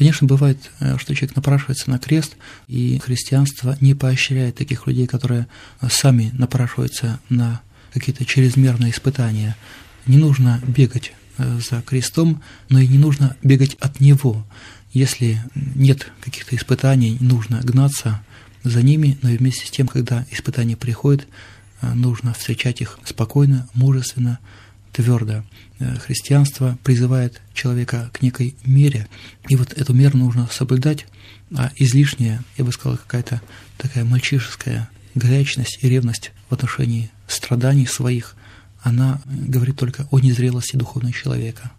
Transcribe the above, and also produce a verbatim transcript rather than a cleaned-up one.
Конечно, бывает, что человек напрашивается на крест, и христианство не поощряет таких людей, которые сами напрашиваются на какие-то чрезмерные испытания. Не нужно бегать за крестом, но и не нужно бегать от него. Если нет каких-то испытаний, нужно гнаться за ними, но и вместе с тем, когда испытания приходят, нужно встречать их спокойно, мужественно, твердо. Христианство призывает человека к некой мере, и вот эту меру нужно соблюдать, а излишняя, я бы сказал, какая-то такая мальчишеская горячность и ревность в отношении страданий своих, она говорит только о незрелости духовного человека.